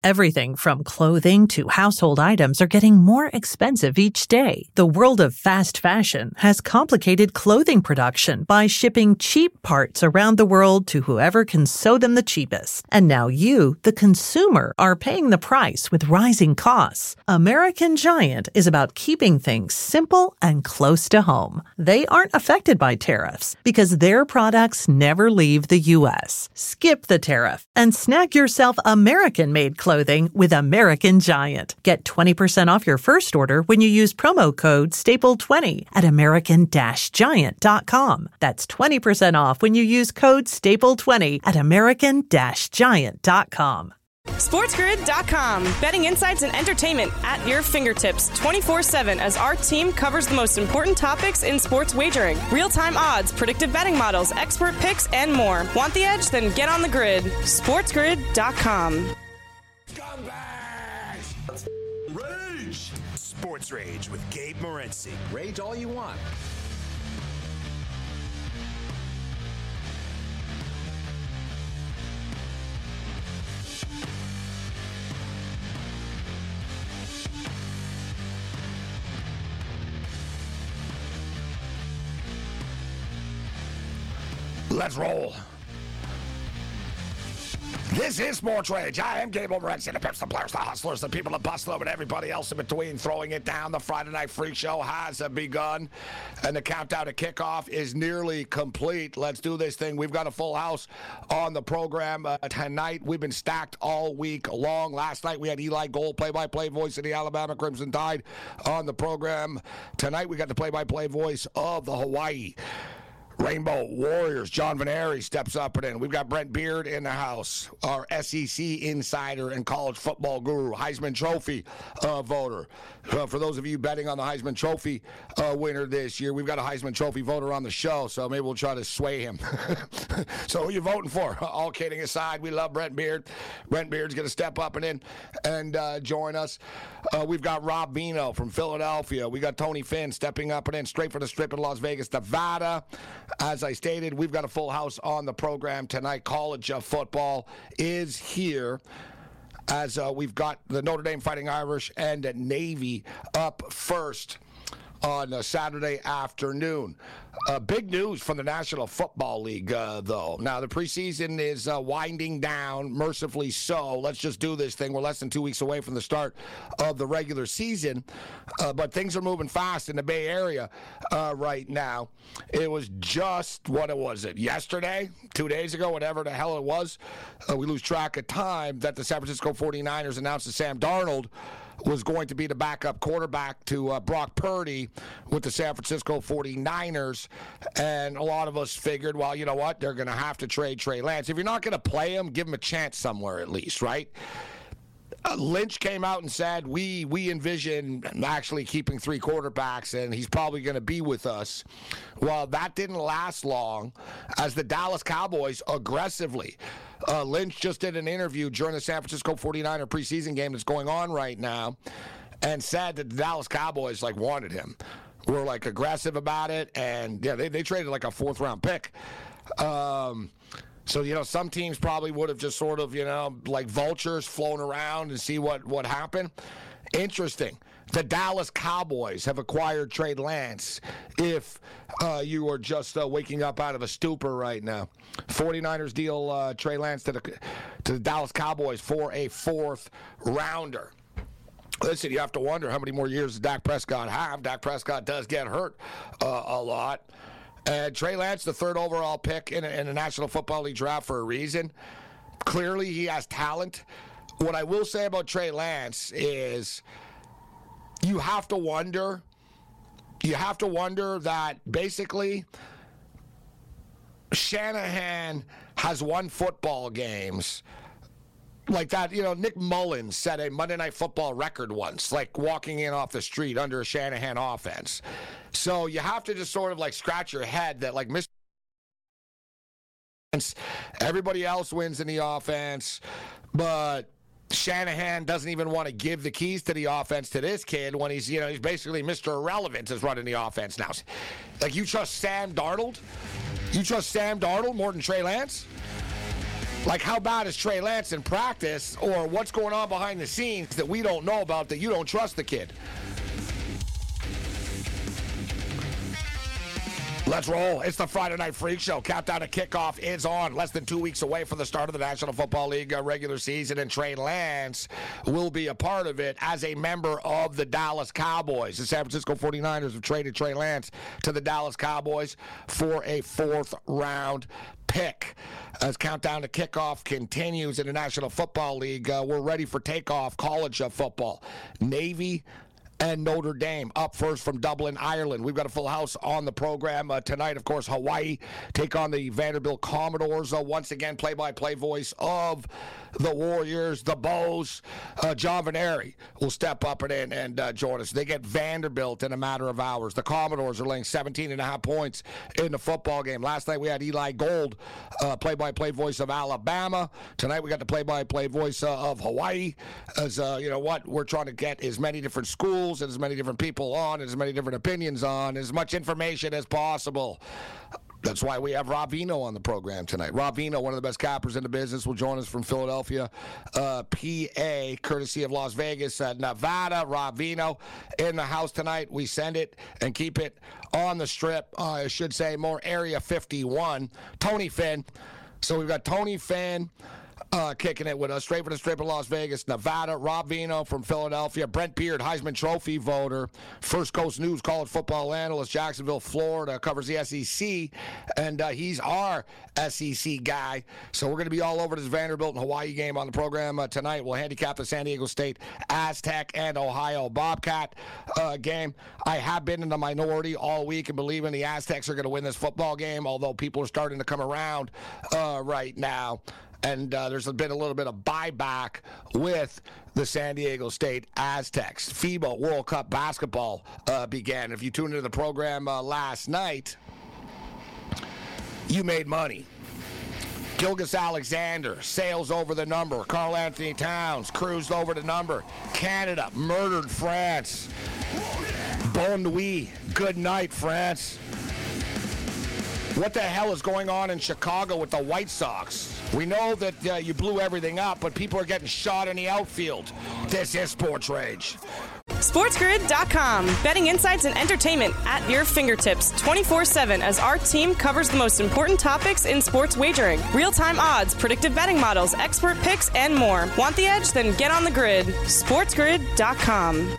Everything from clothing to household items are getting more expensive each day. The world of fast fashion has complicated clothing production by shipping cheap parts around the world to whoever can sew them the cheapest. And now you, the consumer, are paying the price with rising costs. American Giant is about keeping things simple and close to home. They aren't affected by tariffs because their products never leave the U.S. Skip the tariff and snag yourself American-made clothing with American Giant. Get 20% off your first order when you use promo code STAPLE20 at American-Giant.com. That's 20% off when you use code STAPLE20 at American-Giant.com. SportsGrid.com. Betting insights and entertainment at your fingertips 24/7 as our team covers the most important topics in sports wagering. Real-time odds, predictive betting models, expert picks, and more. Want the edge? Then get on the grid. SportsGrid.com. Scumbags! Rage! Sports Rage with Gabe Morency. Rage all you want. Let's roll. This is Sports Rage. I am Gabe Morency, the Pips, the Players, the Hustlers, the people that bustle and everybody else in between. Throwing it down. The Friday Night Freak Show has begun, and the countdown to kickoff is nearly complete. Let's do this thing. We've got a full house on the program tonight. We've been stacked all week long. Last night we had Eli Gold, play-by-play voice of the Alabama Crimson Tide, on the program. Tonight we got the play-by-play voice of the Hawaii Rainbow Warriors. John Veneri steps up and in. We've got Brent Beard in the house, our SEC insider and college football guru, Heisman Trophy voter. For those of you betting on the Heisman Trophy winner this year, we've got a Heisman Trophy voter on the show, so maybe we'll try to sway him. So who are you voting for? All kidding aside, we love Brent Beard. Brent Beard's going to step up and in and join us. We've got Rob Bino from Philadelphia. We got Tony Finn stepping up and in straight from the Strip in Las Vegas, Nevada. As I stated, we've got a full house on the program tonight. College football is here, as we've got the Notre Dame Fighting Irish and Navy up first on Saturday afternoon. Big news from the National Football League, though. Now, the preseason is winding down, mercifully so. Let's just do this thing. We're less than 2 weeks away from the start of the regular season, but things are moving fast in the Bay Area right now. It was just, yesterday, 2 days ago, whatever the hell it was. We lose track of time that the San Francisco 49ers announced that Sam Darnold was going to be the backup quarterback to Brock Purdy with the San Francisco 49ers. And a lot of us figured, well, you know what? They're going to have to trade Trey Lance. If you're not going to play him, give him a chance somewhere at least, right? Lynch came out and said, we envision actually keeping three quarterbacks, and he's probably going to be with us. Well, that didn't last long, as the Dallas Cowboys aggressively. Lynch just did an interview during the San Francisco 49er preseason game that's going on right now, and said that the Dallas Cowboys wanted him. Were aggressive about it, and yeah, they traded a 4th-round pick. So, some teams probably would have just sort of, like vultures flown around and see what happened. Interesting. The Dallas Cowboys have acquired Trey Lance, if you are just waking up out of a stupor right now. 49ers deal Trey Lance to the Dallas Cowboys for a 4th rounder. Listen, you have to wonder how many more years does Dak Prescott have. Dak Prescott does get hurt a lot. And Trey Lance, the 3rd overall pick in the National Football League draft for a reason. Clearly, he has talent. What I will say about Trey Lance is you have to wonder that basically Shanahan has won football games like that. Nick Mullins set a Monday Night Football record once, walking in off the street under a Shanahan offense. So you have to just sort of scratch your head that everybody else wins in the offense, but Shanahan doesn't even want to give the keys to the offense to this kid when he's basically Mr. Irrelevant is running the offense now. You trust Sam Darnold? You trust Sam Darnold more than Trey Lance? Like, how bad is Trey Lance in practice, or what's going on behind the scenes that we don't know about, that you don't trust the kid? Let's roll. It's the Friday Night Freak Show. Countdown to kickoff is on. Less than 2 weeks away from the start of the National Football League regular season, and Trey Lance will be a part of it as a member of the Dallas Cowboys. The San Francisco 49ers have traded Trey Lance to the Dallas Cowboys for a 4th-round pick. As countdown to kickoff continues in the National Football League, we're ready for takeoff. College football. Navy and Notre Dame up first from Dublin, Ireland. We've got a full house on the program tonight. Of course, Hawaii take on the Vanderbilt Commodores. Once again, play-by-play voice of the Warriors, the Bows. John Veneri will step up and join us. They get Vanderbilt in a matter of hours. The Commodores are laying 17.5 points in the football game. Last night we had Eli Gold, play-by-play voice of Alabama. Tonight we got the play-by-play voice of Hawaii. As you know what, we're trying to get as many different schools and as many different people on, and as many different opinions on, as much information as possible. That's why we have Rob Vino on the program tonight. Rob Vino, one of the best cappers in the business, will join us from Philadelphia, PA, courtesy of Las Vegas, Nevada. Rob Vino in the house tonight. We send it and keep it on the strip. I should say more Area 51. Tony Finn. So we've got Tony Finn kicking it with us, straight from the strip of Las Vegas, Nevada. Rob Vino from Philadelphia. Brent Beard, Heisman Trophy voter. First Coast News college football analyst, Jacksonville, Florida, covers the SEC, and he's our SEC guy. So we're going to be all over this Vanderbilt and Hawaii game on the program tonight. We'll handicap the San Diego State Aztec and Ohio Bobcat game. I have been in the minority all week and believing the Aztecs are going to win this football game, although people are starting to come around right now. And there's been a little bit of buyback with the San Diego State Aztecs. FIBA World Cup basketball began. If you tuned into the program last night, you made money. Gilgeous Alexander sails over the number. Karl Anthony Towns cruised over the number. Canada murdered France. Bonne nuit. Good night, France. What the hell is going on in Chicago with the White Sox? We know that you blew everything up, but people are getting shot in the outfield. This is Sports Rage. SportsGrid.com. Betting insights and entertainment at your fingertips 24/7 as our team covers the most important topics in sports wagering. Real-time odds, predictive betting models, expert picks, and more. Want the edge? Then get on the grid. SportsGrid.com.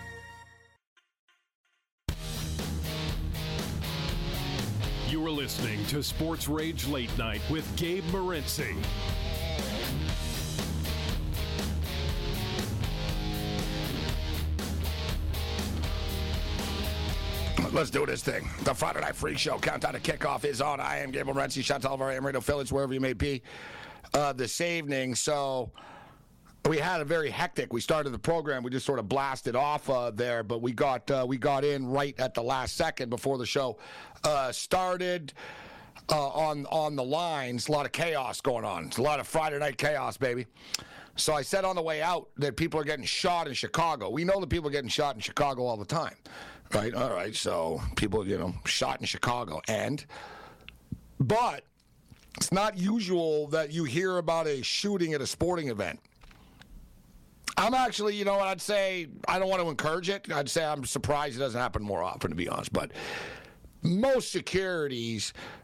You are listening to Sports Rage Late Night with Gabe Morency. Let's do this thing. The Friday Night Freak Show. Countdown to kickoff is on. I am Gabe Morency. Shout out to all of our AM radio affiliates, wherever you may be this evening. So we had a very hectic. We started the program. We just sort of blasted off there, but we got in right at the last second before the show started. On the lines, a lot of chaos going on. It's a lot of Friday night chaos, baby. So I said on the way out that people are getting shot in Chicago. We know that people are getting shot in Chicago all the time, right? All right, so people, shot in Chicago. But it's not usual that you hear about a shooting at a sporting event. I'm actually, I'd say I don't want to encourage it. I'd say I'm surprised it doesn't happen more often, to be honest. But most security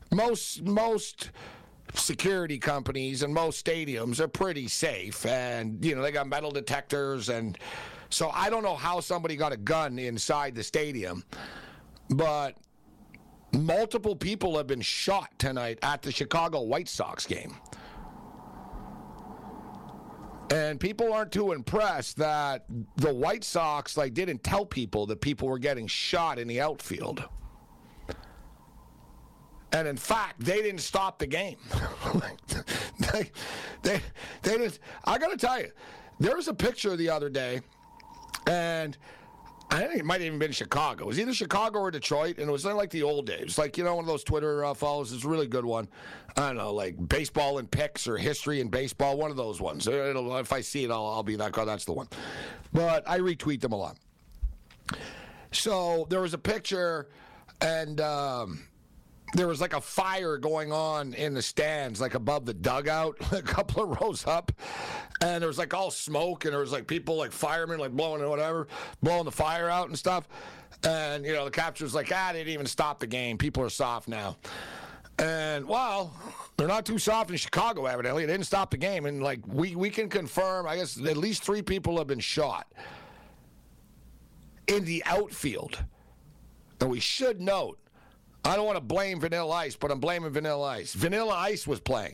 companies and most stadiums are pretty safe, and they got metal detectors, and so I don't know how somebody got a gun inside the stadium, but multiple people have been shot tonight at the Chicago White Sox game. And people aren't too impressed that the White Sox didn't tell people that people were getting shot in the outfield. And in fact, they didn't stop the game. they didn't. I got to tell you, there was a picture the other day, and I think it might have even been Chicago. It was either Chicago or Detroit, and it was like the old days. One of those Twitter follows. It's a really good one. I don't know, like baseball and picks or history and baseball, one of those ones. If I see it, I'll be that guy. That's the one. But I retweet them a lot. So there was a picture, and there was like a fire going on in the stands, like above the dugout, a couple of rows up, and there was like all smoke, and there was like people, like firemen, like blowing the fire out and stuff. And, you know, the captain was like, they didn't even stop the game. People are soft now. And, well, they're not too soft in Chicago, evidently. They didn't stop the game. And, like, we can confirm, I guess, at least 3 people have been shot in the outfield. And we should note, I don't want to blame Vanilla Ice, but I'm blaming Vanilla Ice. Vanilla Ice was playing.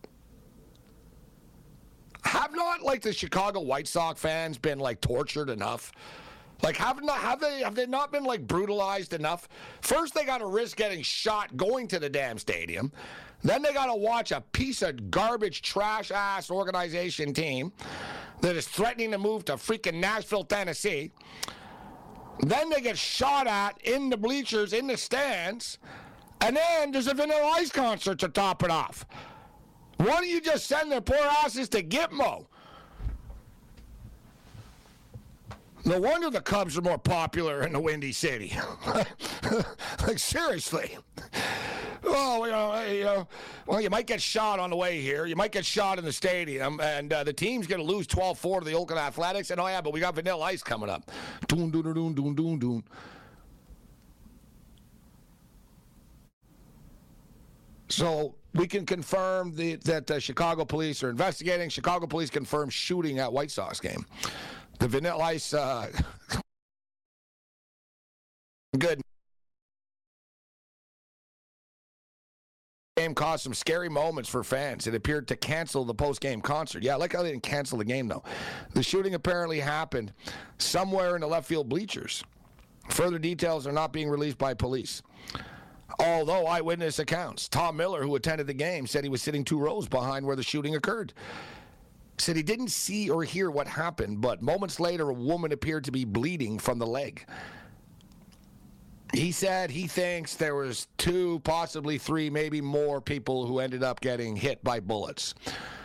Have not, like, the Chicago White Sox fans been, like, tortured enough? Like, have they not been, like, brutalized enough? First, they got to risk getting shot going to the damn stadium. Then they got to watch a piece of garbage, trash-ass organization team that is threatening to move to freaking Nashville, Tennessee. Then they get shot at in the bleachers, in the stands. And then there's a Vanilla Ice concert to top it off. Why don't you just send their poor asses to Gitmo? No wonder the Cubs are more popular in the Windy City. Like, seriously. Well, you might get shot on the way here. You might get shot in the stadium, and the team's going to lose 12-4 to the Oakland Athletics. And, but we got Vanilla Ice coming up. Doon, doon, doon, doon, doon, doon. So we can confirm that Chicago police are investigating. Chicago police confirmed shooting at White Sox game. The Vanilla Ice, good. Game caused some scary moments for fans. It appeared to cancel the post-game concert. Yeah, I like how they didn't cancel the game, though. The shooting apparently happened somewhere in the left field bleachers. Further details are not being released by police. Although eyewitness accounts, Tom Miller, who attended the game, said he was sitting 2 rows behind where the shooting occurred. Said he didn't see or hear what happened, but moments later, a woman appeared to be bleeding from the leg. He said he thinks there was 2, possibly 3, maybe more people who ended up getting hit by bullets.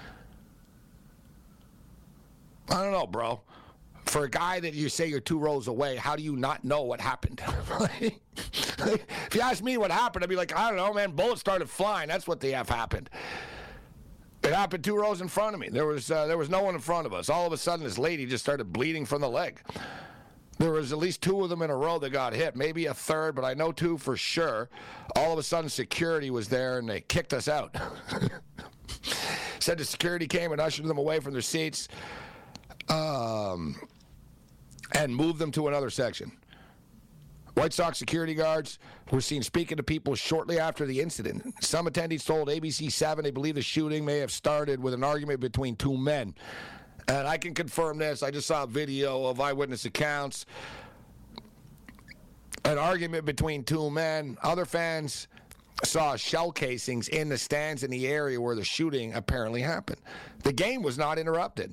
I don't know, bro. For a guy that you say you're 2 rows away, how do you not know what happened? If you ask me what happened, I'd be like, I don't know, man. Bullets started flying. That's what the F happened. It happened 2 rows in front of me. There was no one in front of us. All of a sudden, this lady just started bleeding from the leg. There was at least 2 of them in a row that got hit, maybe a third, but I know 2 for sure. All of a sudden, security was there, and they kicked us out. Said the security came and ushered them away from their seats and moved them to another section. White Sox security guards were seen speaking to people shortly after the incident. Some attendees told ABC7 they believe the shooting may have started with an argument between 2 men. And I can confirm this. I just saw a video of eyewitness accounts. An argument between 2 men. Other fans saw shell casings in the stands in the area where the shooting apparently happened. The game was not interrupted.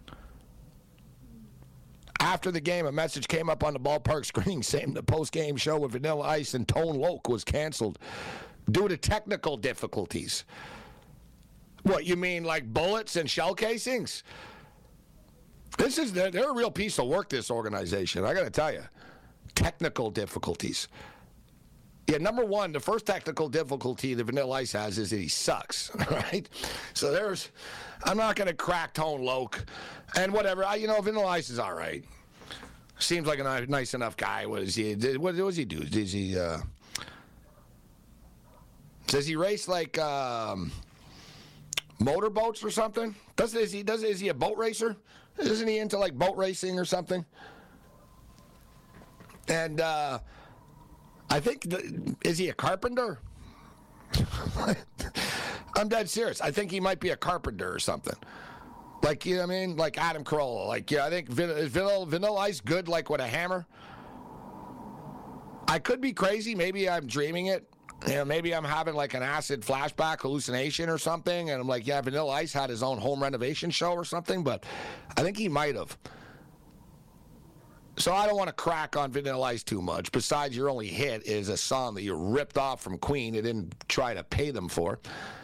After the game, a message came up on the ballpark screen saying the post-game show with Vanilla Ice and Tone Loc was canceled due to technical difficulties. What, you mean like bullets and shell casings? They're a real piece of work, this organization. I got to tell you. Technical difficulties. Yeah, number one, the first technical difficulty that Vanilla Ice has is that he sucks, right? So I'm not going to crack Tone Loc and whatever. Vanilla Ice is all right. Seems like a nice enough guy. What does he do? Does he race like motorboats or something? Is he a boat racer? Isn't he into like boat racing or something? And I think, is he a carpenter? I'm dead serious. I think he might be a carpenter or something. Like, you know what I mean? Like Adam Carolla. Like, yeah, I think is Vanilla Ice good, like, with a hammer? I could be crazy. Maybe I'm dreaming it. Maybe I'm having, like, an acid flashback hallucination or something, and I'm like, yeah, Vanilla Ice had his own home renovation show or something, but I think he might have. So I don't want to crack on Vanilla Ice too much. Besides, your only hit is a song that you ripped off from Queen and didn't try to pay them for.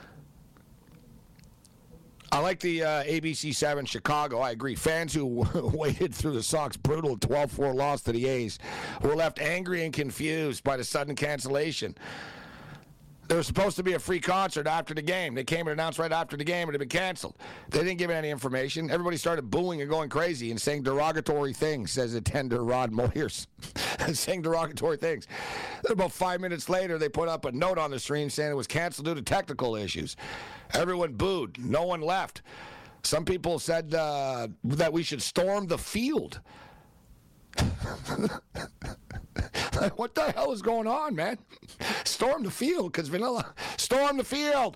I like the ABC7 Chicago. I agree. Fans who waited through the Sox' brutal 12-4 loss to the A's were left angry and confused by the sudden cancellation. There was supposed to be a free concert after the game. They came and announced right after the game it had been canceled. They didn't give any information. Everybody started booing and going crazy and saying derogatory things, says attender Rod Moyers. Saying derogatory things. Then about 5 minutes later, they put up a note on the screen saying it was canceled due to technical issues. Everyone booed. No one left. Some people said that we should storm the field. Like, what the hell is going on, man? Storm the field, because Vanilla. Storm the field.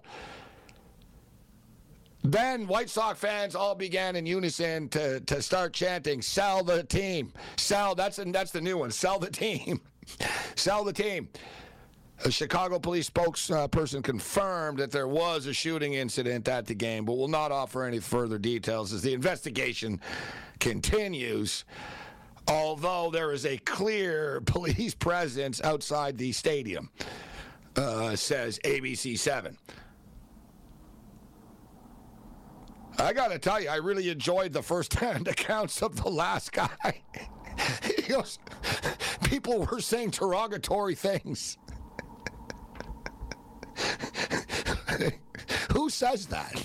Then White Sox fans all began in unison to start chanting, "Sell the team." Sell. That's the new one. Sell the team. Sell the team. A Chicago police spokesperson confirmed that there was a shooting incident at the game, but will not offer any further details as the investigation continues. Although there is a clear police presence outside the stadium, says ABC7. I got to tell you, I really enjoyed the first-hand accounts of the last guy. He goes, people were saying derogatory things. Who says that?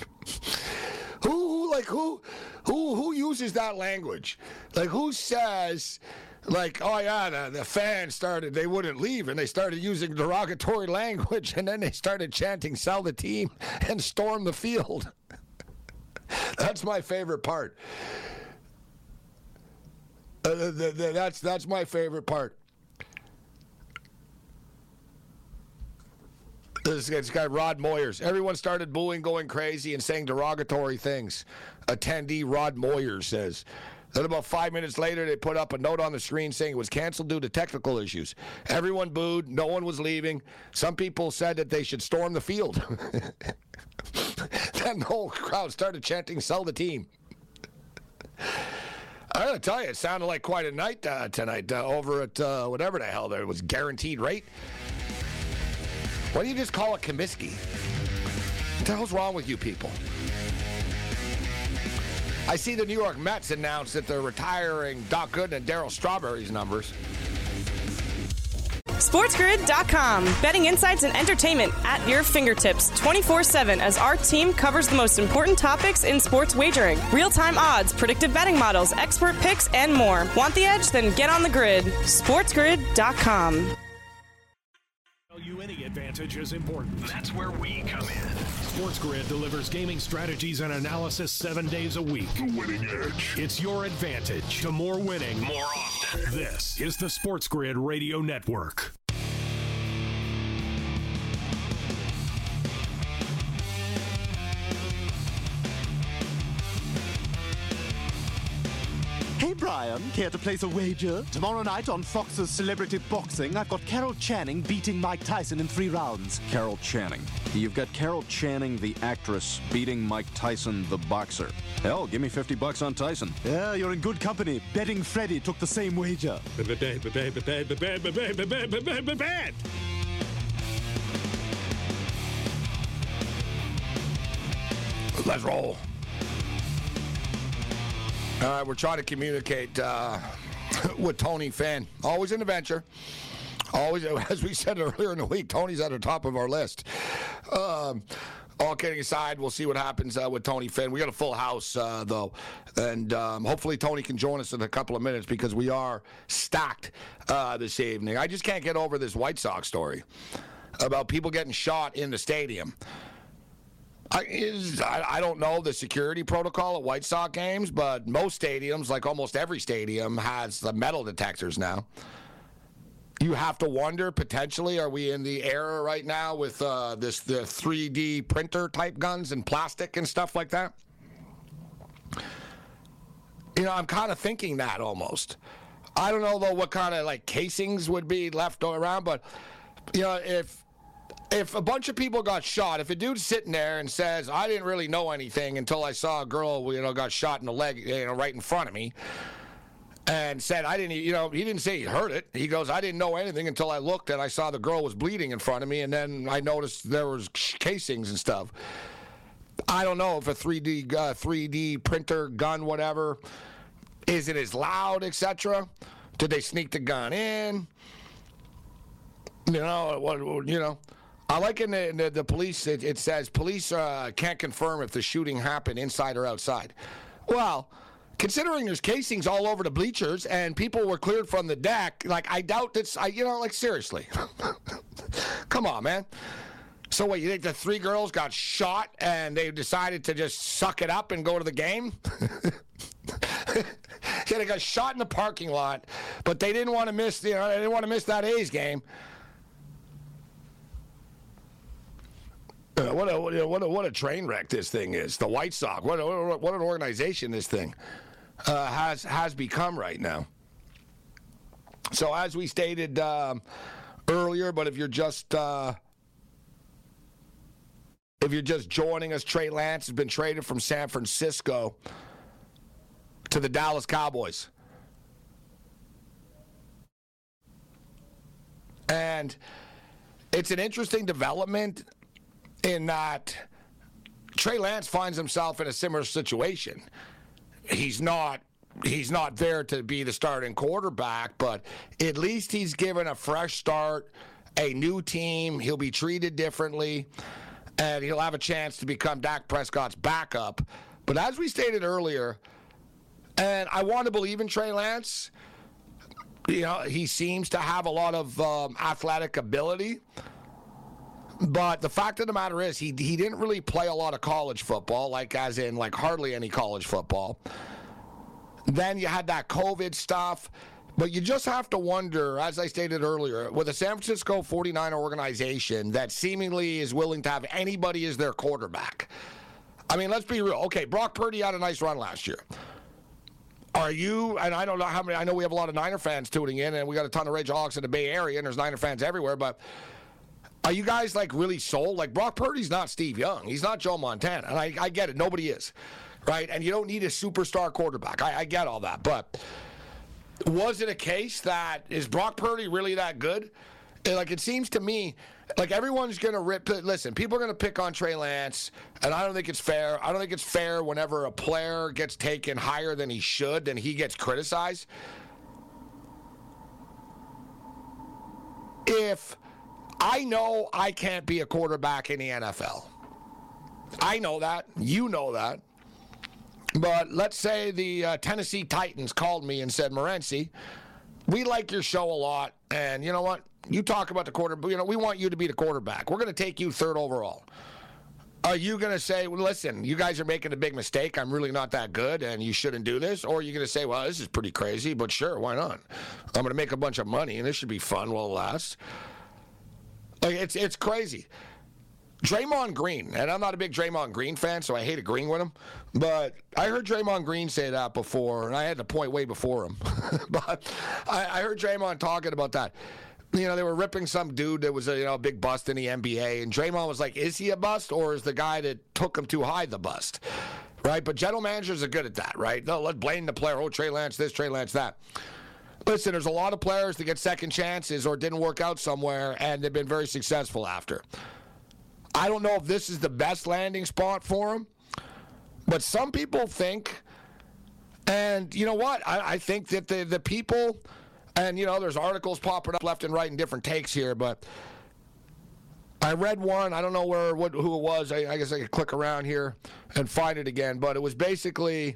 Who uses that language? Like, who says, like, oh yeah, the fans started, they wouldn't leave, and they started using derogatory language, and then they started chanting, "Sell the team," and "Storm the field." That's my favorite part. That's my favorite part. This guy, Rod Moyers. Everyone started booing, going crazy, and saying derogatory things. Attendee Rod Moyers says. Then about 5 minutes later, they put up a note on the screen saying it was canceled due to technical issues. Everyone booed. No one was leaving. Some people said that they should storm the field. Then the whole crowd started chanting, "Sell the team." I gotta tell you, it sounded like quite a night tonight over at whatever the hell there was, Guaranteed Rate. Why don't you just call it Comiskey? What the hell's wrong with you people? I see the New York Mets announced that they're retiring Doc Gooden and Darryl Strawberry's numbers. SportsGrid.com. Betting insights and entertainment at your fingertips 24/7 as our team covers the most important topics in sports wagering. Real-time odds, predictive betting models, expert picks, and more. Want the edge? Then get on the grid. SportsGrid.com. Any advantage is important. That's where we come in. SportsGrid delivers gaming strategies and analysis 7 days a week. The winning edge. It's your advantage to more winning more often. This is the SportsGrid Radio Network. Hey Brian, care to place a wager? Tomorrow night on Fox's Celebrity Boxing, I've got Carol Channing beating Mike Tyson in 3 rounds. Carol Channing. You've got Carol Channing, the actress, beating Mike Tyson, the boxer. Hell, give me $50 on Tyson. Yeah, you're in good company. Betting Freddy took the same wager. Let's roll. All right, we're trying to communicate with Tony Finn. Always an adventure. Always, as we said earlier in the week, Tony's at the top of our list. All kidding aside, we'll see what happens with Tony Finn. We got a full house, though, and hopefully Tony can join us in a couple of minutes because we are stacked this evening. I just can't get over this White Sox story about people getting shot in the stadium. I don't know the security protocol at White Sox games, but most stadiums, like almost every stadium, has the metal detectors now. You have to wonder, potentially, are we in the era right now with the 3D printer type guns and plastic and stuff like that? You know, I'm kind of thinking that almost. I don't know, though, what kind of, like, casings would be left around, but, you know, if a bunch of people got shot, if a dude's sitting there and says, I didn't really know anything until I saw a girl, you know, got shot in the leg, you know, right in front of me, and said, I didn't, you know, he didn't say he heard it. He goes, I didn't know anything until I looked and I saw the girl was bleeding in front of me, and then I noticed there was casings and stuff. I don't know if a 3D printer gun, whatever, is it as loud, etc.? Did they sneak the gun in? You know, what, you know. I like in the police, it says police can't confirm if the shooting happened inside or outside. Well, considering there's casings all over the bleachers and people were cleared from the deck, like, I doubt that's, seriously. Come on, man. So what, you think the 3 girls got shot and they decided to just suck it up and go to the game? Yeah, they got shot in the parking lot, but they didn't want to miss, they didn't want to miss that A's game. What a train wreck this thing is. The White Sox. What an organization this thing has become right now. So as we stated earlier, but if you're just joining us, Trey Lance has been traded from San Francisco to the Dallas Cowboys. And it's an interesting development in that Trey Lance finds himself in a similar situation. He's not there to be the starting quarterback, but at least he's given a fresh start, a new team. He'll be treated differently, and he'll have a chance to become Dak Prescott's backup. But as we stated earlier, and I want to believe in Trey Lance, he seems to have a lot of athletic ability. But the fact of the matter is, he didn't really play a lot of college football, as in hardly any college football. Then you had that COVID stuff. But you just have to wonder, as I stated earlier, with a San Francisco 49er organization that seemingly is willing to have anybody as their quarterback. I mean, let's be real. Okay, Brock Purdy had a nice run last year. Are you, and I don't know how many, I know we have a lot of Niner fans tuning in, and we got a ton of Rageaholics in the Bay Area, and there's Niner fans everywhere, but are you guys, really sold? Brock Purdy's not Steve Young. He's not Joe Montana. And I get it. Nobody is. Right? And you don't need a superstar quarterback. I get all that. But was it a case that, is Brock Purdy really that good? It seems to me, everyone's going to rip. Listen, people are going to pick on Trey Lance, and I don't think it's fair. I don't think it's fair whenever a player gets taken higher than he should, then he gets criticized. If I know I can't be a quarterback in the NFL. I know that. You know that. But let's say the Tennessee Titans called me and said, Morency, we like your show a lot, and you know what? You talk about the quarterback. We want you to be the quarterback. We're going to take you 3rd overall. Are you going to say, well, listen, you guys are making a big mistake. I'm really not that good, and you shouldn't do this? Or are you going to say, well, this is pretty crazy, but sure, why not? I'm going to make a bunch of money, and this should be fun while it lasts. It's crazy. Draymond Green, and I'm not a big Draymond Green fan, so I hate agreeing with him, but I heard Draymond Green say that before, and I had the point way before him. But I heard Draymond talking about that. They were ripping some dude that was a big bust in the NBA, and Draymond was like, is he a bust, or is the guy that took him too high the bust? Right? But general managers are good at that, right? No, let's blame the player. Oh, Trey Lance this, Trey Lance that. Listen, there's a lot of players that get second chances or didn't work out somewhere, and they've been very successful after. I don't know if this is the best landing spot for them, but some people think, and you know what? I think that the people, and there's articles popping up left and right in different takes here, but I read one. I don't know who it was. I guess I could click around here and find it again, but it was basically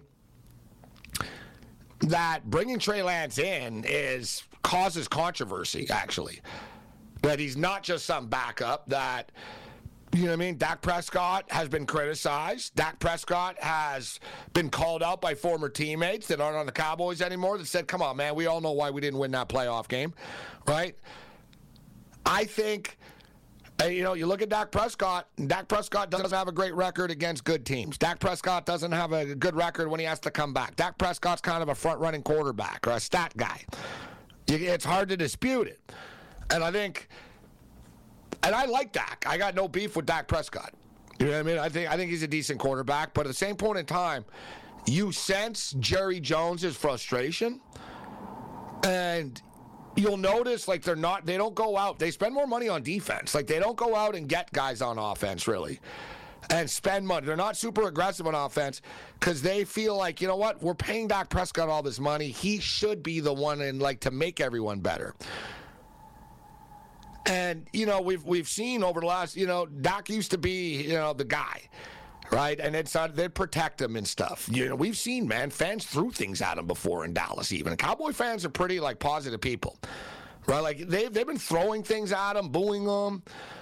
that bringing Trey Lance in causes controversy, actually. That he's not just some backup, that, Dak Prescott has been criticized. Dak Prescott has been called out by former teammates that aren't on the Cowboys anymore that said, come on, man, we all know why we didn't win that playoff game, right? I think, you look at Dak Prescott, and Dak Prescott doesn't have a great record against good teams. Dak Prescott doesn't have a good record when he has to come back. Dak Prescott's kind of a front-running quarterback or a stat guy. It's hard to dispute it. And I think, and I like Dak. I got no beef with Dak Prescott. You know what I mean? I think he's a decent quarterback. But at the same point in time, you sense Jerry Jones' frustration. And you'll notice, they don't go out. They spend more money on defense. They don't go out and get guys on offense, really, and spend money. They're not super aggressive on offense because they feel like, you know what? We're paying Dak Prescott all this money. He should be the one to make everyone better. And, we've seen over the last, Dak used to be, the guy, right? And they'd protect him and stuff. We've seen, man, fans threw things at him before in Dallas even. Cowboy fans are pretty, positive people, right? Like, they've been throwing things at him, booing him.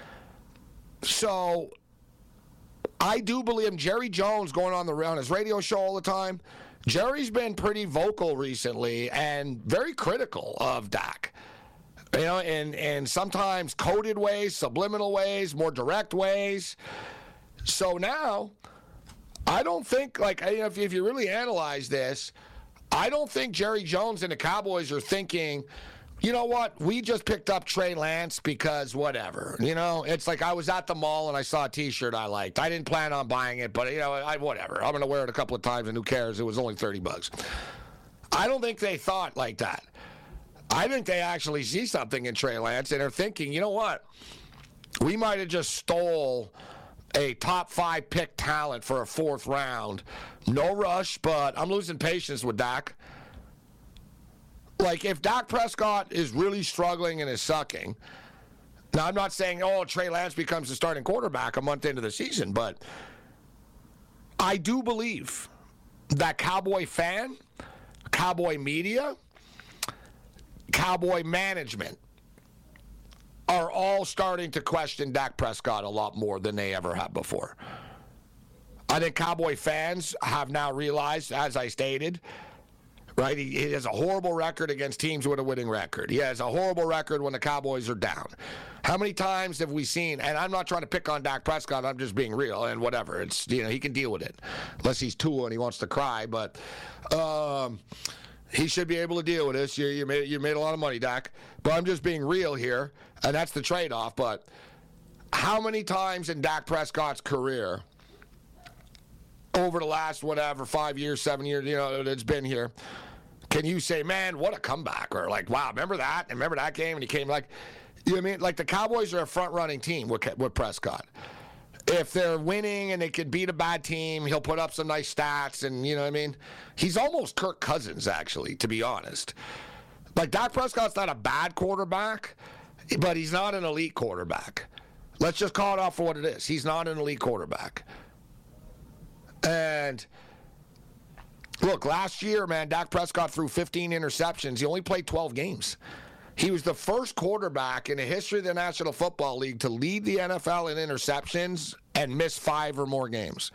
So I do believe Jerry Jones going on his radio show all the time. Jerry's been pretty vocal recently and very critical of Dak. In sometimes coded ways, subliminal ways, more direct ways. So now, I don't think, if you really analyze this, I don't think Jerry Jones and the Cowboys are thinking, you know what, we just picked up Trey Lance because whatever. It's like I was at the mall and I saw a T-shirt I liked. I didn't plan on buying it, but, whatever. I'm going to wear it a couple of times and who cares? It was only $30. I don't think they thought like that. I think they actually see something in Trey Lance and are thinking, you know what, we might have just stole a top 5 pick talent for a 4th round. No rush, but I'm losing patience with Dak. If Dak Prescott is really struggling and is sucking, now I'm not saying, Trey Lance becomes the starting quarterback a month into the season, but I do believe that Cowboy fan, Cowboy media, Cowboy management are all starting to question Dak Prescott a lot more than they ever have before. I think Cowboy fans have now realized, as I stated, right, he has a horrible record against teams with a winning record. He has a horrible record when the Cowboys are down. How many times have we seen, and I'm not trying to pick on Dak Prescott, I'm just being real, and whatever. It's, he can deal with it. Unless he's Tua and he wants to cry, but he should be able to deal with this. You made a lot of money, Dak. But I'm just being real here, and that's the trade-off. But how many times in Dak Prescott's career, over the last, 5 years, 7 years, it's been here, can you say, man, what a comeback? Or wow, remember that? And remember that game? And he came you know what I mean? The Cowboys are a front-running team with Prescott. If they're winning and they could beat a bad team, he'll put up some nice stats, and you know what I mean? He's almost Kirk Cousins, actually, to be honest. Dak Prescott's not a bad quarterback, but he's not an elite quarterback. Let's just call it off for what it is. He's not an elite quarterback. And look, last year, man, Dak Prescott threw 15 interceptions. He only played 12 games. He was the first quarterback in the history of the National Football League to lead the NFL in interceptions and miss 5 or more games.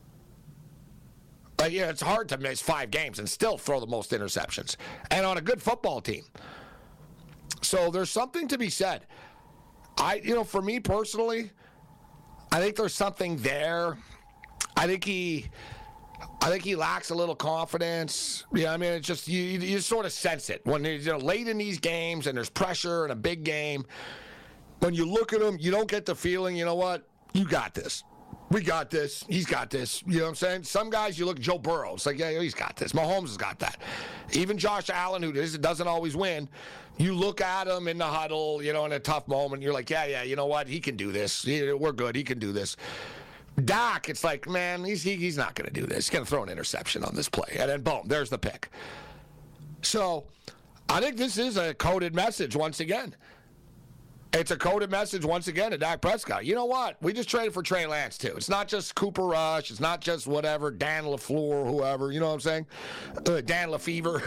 It's hard to miss 5 games and still throw the most interceptions. And on a good football team. So there's something to be said. For me personally, I think there's something there. I think he lacks a little confidence. It's just you sort of sense it when late in these games and there's pressure in a big game. When you look at him, you don't get the feeling, you know what? You got this. We got this. He's got this. You know what I'm saying? Some guys, you look at Joe Burrow. It's yeah, he's got this. Mahomes has got that. Even Josh Allen, who doesn't always win, you look at him in the huddle, in a tough moment. You're like, yeah, you know what? He can do this. We're good. He can do this. Dak, it's man, he's not going to do this. He's going to throw an interception on this play. And then, boom, there's the pick. So, I think this is a coded message once again. It's a coded message once again to Dak Prescott. You know what? We just traded for Trey Lance, too. It's not just Cooper Rush. It's not just whatever, Dan LaFleur, whoever. You know what I'm saying? Dan LaFever.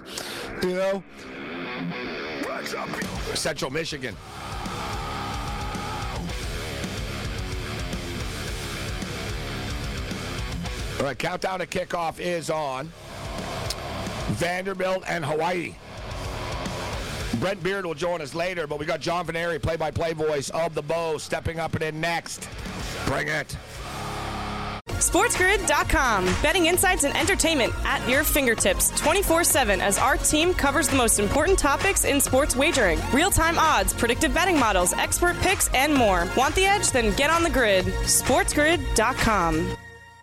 Central Michigan. All right, countdown to kickoff is on. Vanderbilt and Hawaii. Brent Beard will join us later, but we got John Veneri, play-by-play voice of the Bow, stepping up and in next. Bring it. SportsGrid.com. Betting insights and entertainment at your fingertips 24/7 as our team covers the most important topics in sports wagering. Real-time odds, predictive betting models, expert picks, and more. Want the edge? Then get on the grid. SportsGrid.com.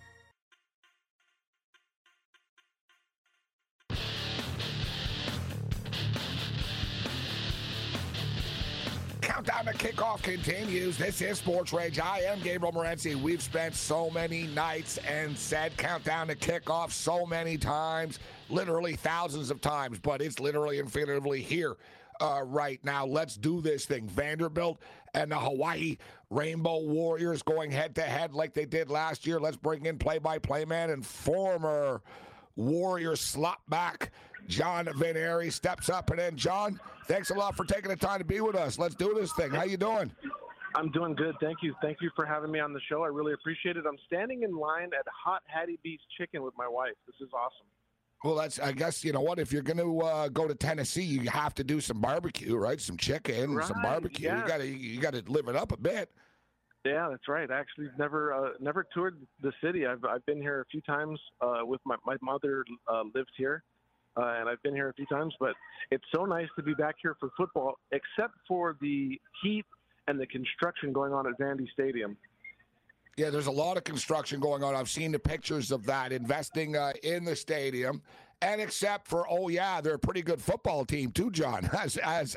Countdown to kickoff continues. This is Sports Rage. I am Gabriel Morency. We've spent so many nights and said countdown to kickoff so many times, literally thousands of times, but it's literally infinitively here right now. Let's do this thing. Vanderbilt and the Hawaii Rainbow Warriors going head-to-head like they did last year. Let's bring in play-by-play man and former Warriors slot back John Venneri steps up. And then, John, thanks a lot for taking the time to be with us. Let's do this thing. How you doing? I'm doing good. Thank you. Thank you for having me on the show. I really appreciate it. I'm standing in line at Hot Hattie B's Chicken with my wife. This is awesome. Well, I guess, you know what, if you're going to go to Tennessee, you have to do some barbecue, right? Some chicken, right, some barbecue. Yeah. You got to live it up a bit. Yeah, that's right. I actually never toured the city. I've been here a few times with my mother lives here, and I've been here a few times. But it's so nice to be back here for football, except for the heat and the construction going on at Vandy Stadium. Yeah, there's a lot of construction going on. I've seen the pictures of that, investing in the stadium. And except for, they're a pretty good football team too, John, as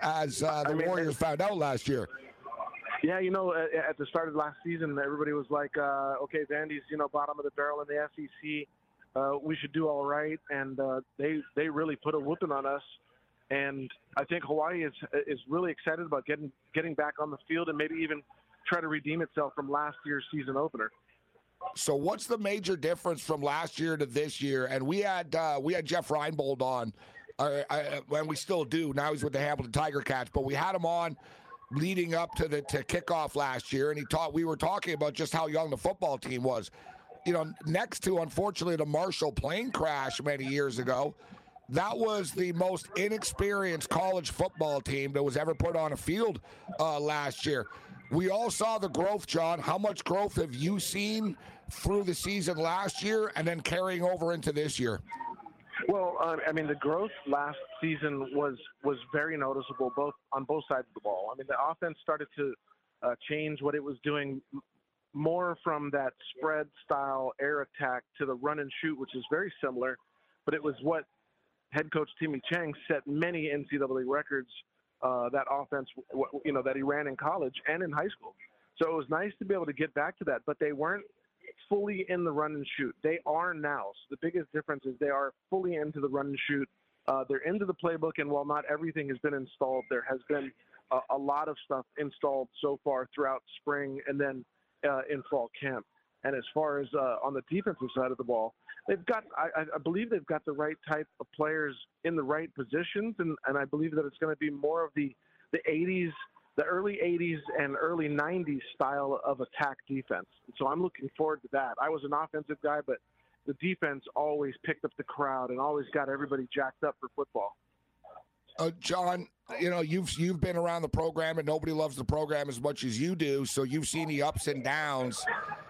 the Warriors found out last year. Yeah, at the start of last season, everybody was like, okay, Vandy's, bottom of the barrel in the SEC. We should do all right. And they really put a whooping on us. And I think Hawaii is really excited about getting back on the field and maybe even try to redeem itself from last year's season opener. So what's the major difference from last year to this year? And we had Jeff Reinbold on, and we still do. Now he's with the Hamilton Tiger Cats, but we had him on leading up to kickoff last year, and we were talking about just how young the football team was. Next to, unfortunately, the Marshall plane crash many years ago, that was the most inexperienced college football team that was ever put on a field last year. We all saw the growth, John. How much growth have you seen through the season last year and then carrying over into this year? Well, the growth last season was very noticeable on both sides of the ball. The offense started to change what it was doing more from that spread style air attack to the run and shoot, which is very similar, but it was what head coach Timmy Chang set many NCAA records, that offense, that he ran in college and in high school. So it was nice to be able to get back to that, but they weren't fully in the run and shoot. They are now. So the biggest difference is they are fully into the run and shoot. They're into the playbook, and while not everything has been installed, there has been a lot of stuff installed so far throughout spring and then in fall camp. And as far as on the defensive side of the ball, they've got, I believe they've got the right type of players in the right positions, and I believe that it's going to be more of the 80s, the early 80s and early 90s style of attack defense. So I'm looking forward to that. I was an offensive guy, but the defense always picked up the crowd and always got everybody jacked up for football. John, you've been around the program, and nobody loves the program as much as you do, so you've seen the ups and downs.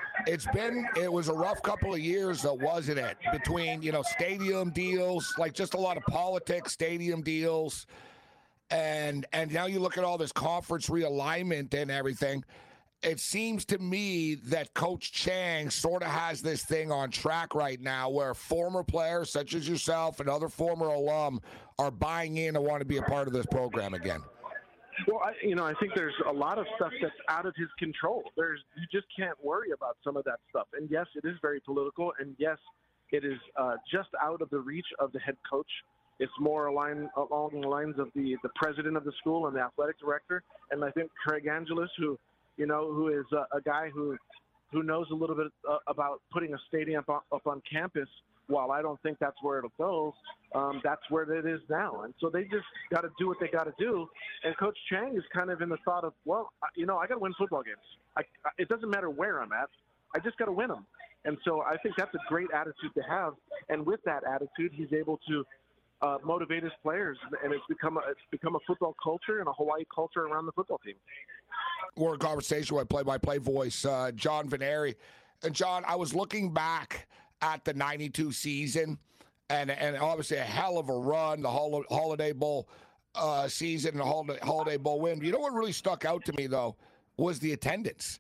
It was a rough couple of years, though, wasn't it? Between, stadium deals, like just a lot of politics, stadium deals, and now you look at all this conference realignment and everything. It seems to me that Coach Chang sort of has this thing on track right now where former players such as yourself and other former alum are buying in and want to be a part of this program again. Well, I think there's a lot of stuff that's out of his control. You just can't worry about some of that stuff. And yes, it is very political. And yes, it is just out of the reach of the head coach. It's more along the lines of the president of the school and the athletic director. And I think Craig Angeles, who is a guy who knows a little bit about putting a stadium up on campus. While I don't think that's where it'll go, that's where it is now. And so they just got to do what they got to do. And Coach Chang is kind of in the thought of, I got to win football games. It doesn't matter where I'm at. I just got to win them. And so I think that's a great attitude to have. And with that attitude, he's able to motivate his players. And it's become a football culture and a Hawaii culture around the football team. We're in conversation with play-by-play voice, John Venneri. And, John, I was looking back at the 92 season, and obviously a hell of a run, the Holiday Bowl season and the Holiday Bowl win. You know what really stuck out to me, though, was the attendance.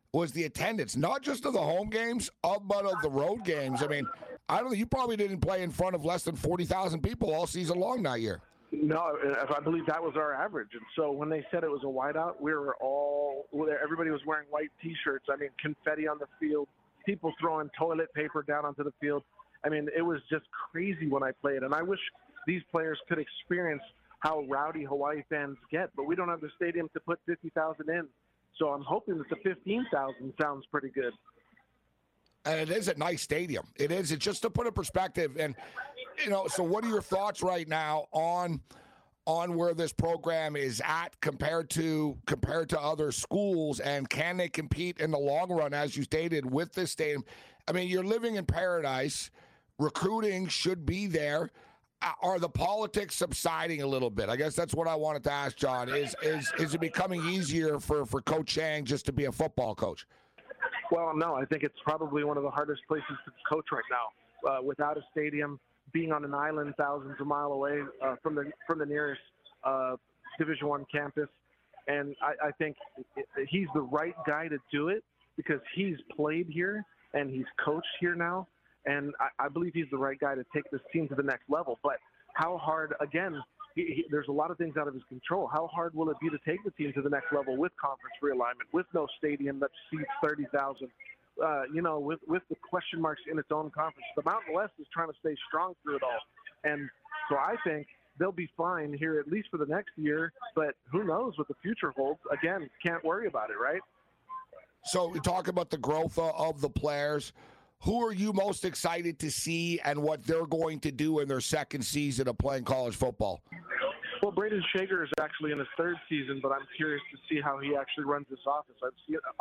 Not just of the home games, but of the road games. I mean, I don't know, you probably didn't play in front of less than 40,000 people all season long that year. No, I believe that was our average. And so when they said it was a whiteout, we were all there. Everybody was wearing white T-shirts. I mean, confetti on the field, people throwing toilet paper down onto the field. I mean, it was just crazy when I played. And I wish these players could experience how rowdy Hawaii fans get, but we don't have the stadium to put 50,000 in. So I'm hoping that the 15,000 sounds pretty good. And it is a nice stadium. It is. It's just to put in perspective. And, so what are your thoughts right now on where this program is at compared to other schools, and can they compete in the long run, as you stated, with this stadium? I mean, you're living in paradise. Recruiting should be there. Are the politics subsiding a little bit? I guess that's what I wanted to ask, John. Is it becoming easier for Coach Chang just to be a football coach? Well, no, I think it's probably one of the hardest places to coach right now. Without a stadium, being on an island thousands of miles away from the nearest Division I campus, and I think he's the right guy to do it because he's played here and he's coached here now. And I believe he's the right guy to take this team to the next level. But how hard, again, there's a lot of things out of his control. How hard will it be to take the team to the next level with conference realignment, with no stadium that seats 30,000, with the question marks in its own conference? The Mountain West is trying to stay strong through it all. And so I think they'll be fine here at least for the next year. But who knows what the future holds? Again, can't worry about it, right? So we talk about the growth of the players. Who are you most excited to see and what they're going to do in their second season of playing college football? Well, Braden Shager is actually in his third season, but I'm curious to see how he actually runs this offense. I've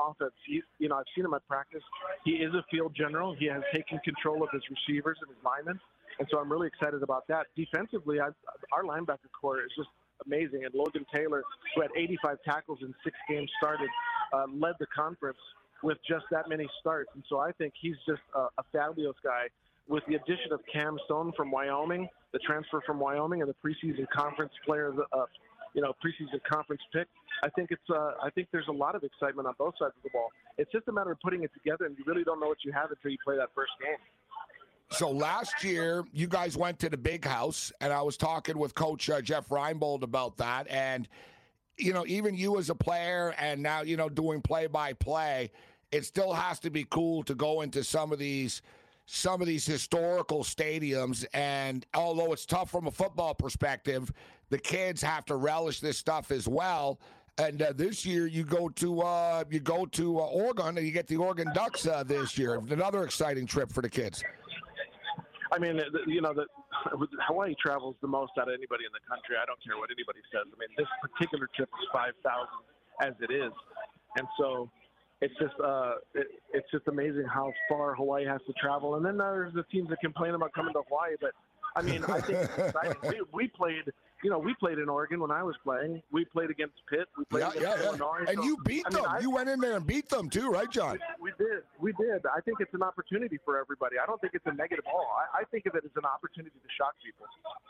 seen him at practice. He is a field general. He has taken control of his receivers and his linemen, and so I'm really excited about that. Defensively, our linebacker core is just amazing, and Logan Taylor, who had 85 tackles in 6 games started, led the conference with just that many starts. And so I think he's just a fabulous guy. With the addition of Cam Stone from Wyoming, the transfer from Wyoming, and the preseason conference player, preseason conference pick, I think there's a lot of excitement on both sides of the ball. It's just a matter of putting it together, and you really don't know what you have until you play that first game. So last year, you guys went to the Big House, and I was talking with Coach Jeff Reinbold about that. And, even you as a player and now, doing play-by-play, it still has to be cool to go into some of these historical stadiums. And although it's tough from a football perspective, the kids have to relish this stuff as well. And this year you go to Oregon, and you get the Oregon Ducks this year. Another exciting trip for the kids. I mean, Hawaii travels the most out of anybody in the country. I don't care what anybody says. I mean, this particular trip is 5,000 as it is, and so it's just amazing how far Hawaii has to travel. And then there's the teams that complain about coming to Hawaii, but I mean, I think it's exciting. We played in Oregon when I was playing. We played against Pitt. We played against Illinois. And you beat them. You went in there and beat them too, right, John? We did. I think it's an opportunity for everybody. I don't think it's a negative at all. I think of it as an opportunity to shock people.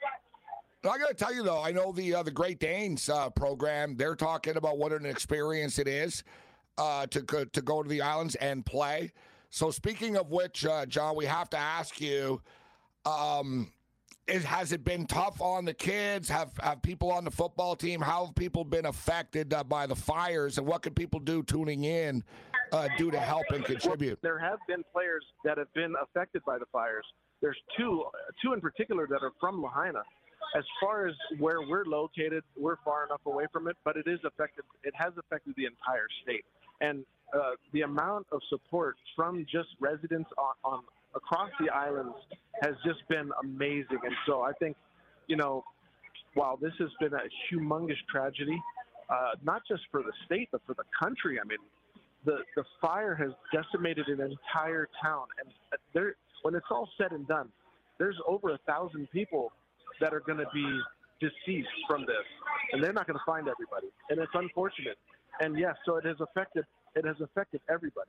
I got to tell you, though, I know the Great Danes program, they're talking about what an experience it is to go to the islands and play. So speaking of which, John, we have to ask you, has it been tough on the kids? Have people on the football team, how have people been affected by the fires, and what can people do tuning in do to help and contribute? Well, there have been players that have been affected by the fires. There's two in particular that are from Lahaina. As far as where we're located, we're far enough away from it, but it has affected the entire state. And the amount of support from just residents on across the islands has just been amazing. And so I think, while this has been a humongous tragedy, not just for the state, but for the country. I mean, the fire has decimated an entire town. And when it's all said and done, there's over 1,000 people that are going to be deceased from this. And they're not going to find everybody. And it's unfortunate. And yes, so it has affected everybody.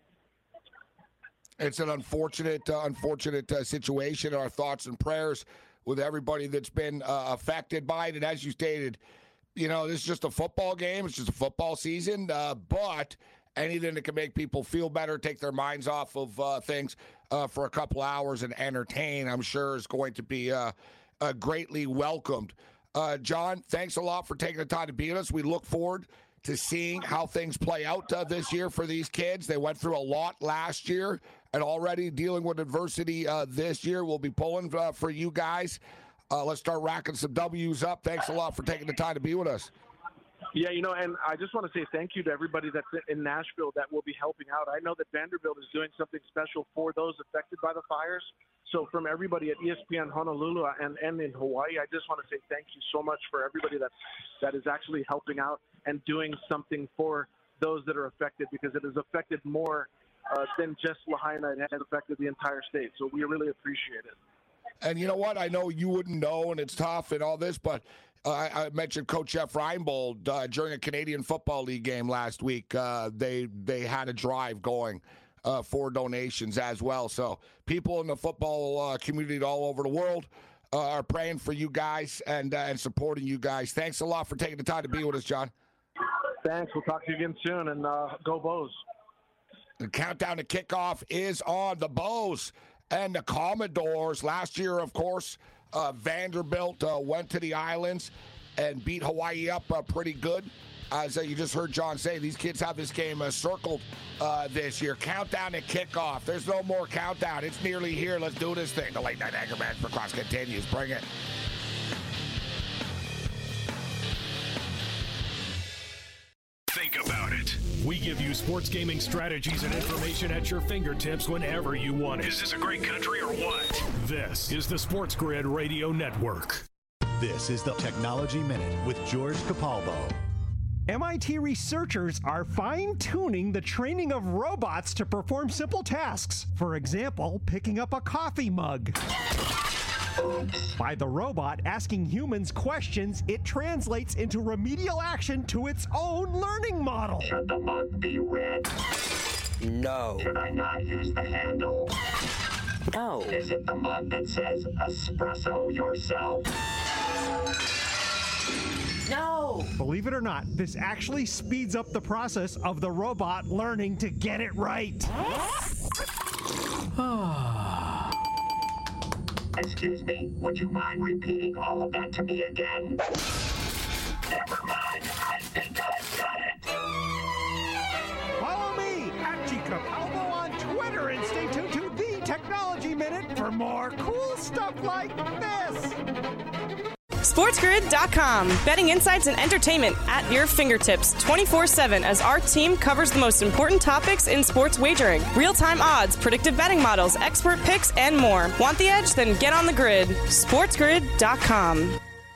It's an unfortunate situation. Our thoughts and prayers with everybody that's been affected by it. And as you stated, this is just a football game. It's just a football season. But anything that can make people feel better, take their minds off of things for a couple hours and entertain, I'm sure is going to be greatly welcomed. John, thanks a lot for taking the time to be with us. We look forward to seeing how things play out this year for these kids. They went through a lot last year and already dealing with adversity this year. We'll be pulling for you guys. Let's start racking some W's up. Thanks a lot for taking the time to be with us. Yeah, and I just want to say thank you to everybody that's in Nashville that will be helping out. I know that Vanderbilt is doing something special for those affected by the fires. So from everybody at ESPN Honolulu and in Hawaii, I just want to say thank you so much for everybody that is actually helping out and doing something for those that are affected, because it has affected more than just Lahaina. It has affected the entire state. So we really appreciate it. And you know what? I know you wouldn't know, and it's tough and all this, but I mentioned Coach Jeff Reinbold during a Canadian Football League game last week. They had a drive going for donations as well. So people in the football community all over the world are praying for you guys and supporting you guys. Thanks a lot for taking the time to be with us, John. Thanks. We'll talk to you again soon, and go Bows. The countdown to kickoff is on. The Bows and the Commodores. Last year, of course, Vanderbilt went to the islands and beat Hawaii up pretty good. As you just heard John say, these kids have this game circled this year. Countdown to kickoff. There's no more countdown. It's nearly here. Let's do this thing. The Late Night Anger Management Class continues. Bring it. Think about it. We give you sports gaming strategies and information at your fingertips whenever you want it. Is this a great country or what? This is the Sports Grid Radio Network. This is the Technology Minute with George Capalbo. MIT researchers are fine-tuning the training of robots to perform simple tasks. For example, picking up a coffee mug. By the robot asking humans questions, it translates into remedial action to its own learning model. Should the mug be red? No. Should I not use the handle? No. Is it the mug that says espresso yourself? No! Believe it or not, this actually speeds up the process of the robot learning to get it right. Excuse me, would you mind repeating all of that to me again? Never mind, I think I've got it. Follow me at G Capalbo on Twitter and stay tuned to The Technology Minute for more cool stuff like this. SportsGrid.com. Betting insights and entertainment at your fingertips 24/7 as our team covers the most important topics in sports wagering. Real-time odds, predictive betting models, expert picks, and more. Want the edge? Then get on the grid. SportsGrid.com.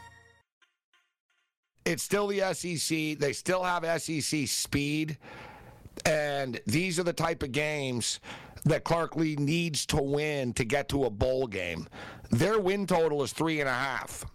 It's still the SEC. They still have SEC speed. And these are the type of games that Clark Lee needs to win to get to a bowl game. Their win total is 3.5.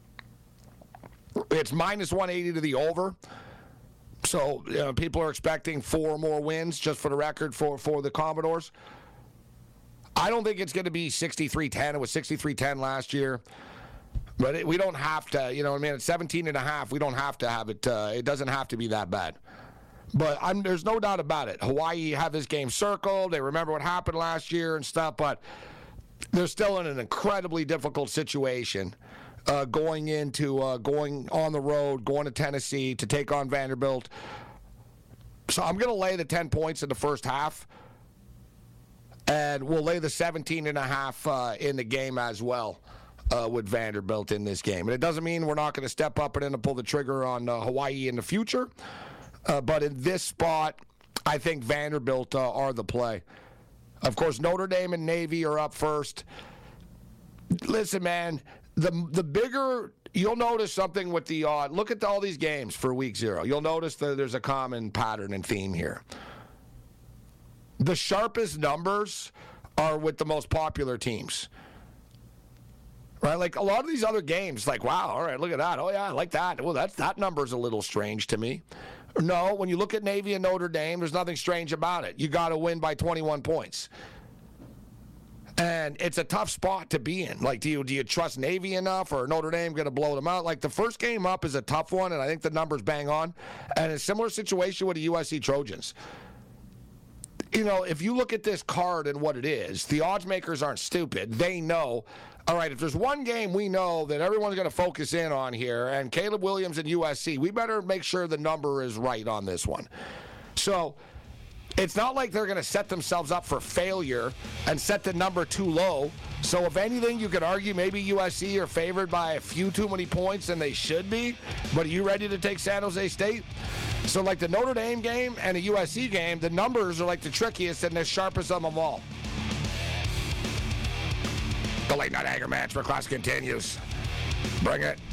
It's minus 180 to the over. So people are expecting 4 more wins, just for the record, for the Commodores. I don't think it's going to be 63-10. It was 63-10 last year. But we don't have to, at 17.5, we don't have to have it. It doesn't have to be that bad. But there's no doubt about it. Hawaii have this game circled. They remember what happened last year and stuff, but they're still in an incredibly difficult situation. Going on the road, going to Tennessee to take on Vanderbilt. So I'm going to lay the 10 points in the first half, and we'll lay the 17.5 in the game as well with Vanderbilt in this game. And it doesn't mean we're not going to step up and then pull the trigger on Hawaii in the future, but in this spot, I think Vanderbilt are the play. Of course, Notre Dame and Navy are up first. Listen, man. The bigger, you'll notice something with the odd. Look at all these games for week 0. You'll notice that there's a common pattern and theme here. The sharpest numbers are with the most popular teams. Right? Like a lot of these other games, like, wow, all right, look at that. Oh, yeah, I like that. Well, that number's a little strange to me. No, when you look at Navy and Notre Dame, there's nothing strange about it. You got to win by 21 points. And it's a tough spot to be in. Like, do you trust Navy enough, or Notre Dame going to blow them out? Like, the first game up is a tough one, and I think the numbers bang on. And a similar situation with the USC Trojans. If you look at this card and what it is, the odds makers aren't stupid. They know, all right, if there's one game we know that everyone's going to focus in on here, and Caleb Williams and USC, we better make sure the number is right on this one. So it's not like they're going to set themselves up for failure and set the number too low. So if anything, you could argue maybe USC are favored by a few too many points than they should be. But are you ready to take San Jose State? So like the Notre Dame game and the USC game, the numbers are like the trickiest and the sharpest of them all. The late night anger match for class continues. Bring it.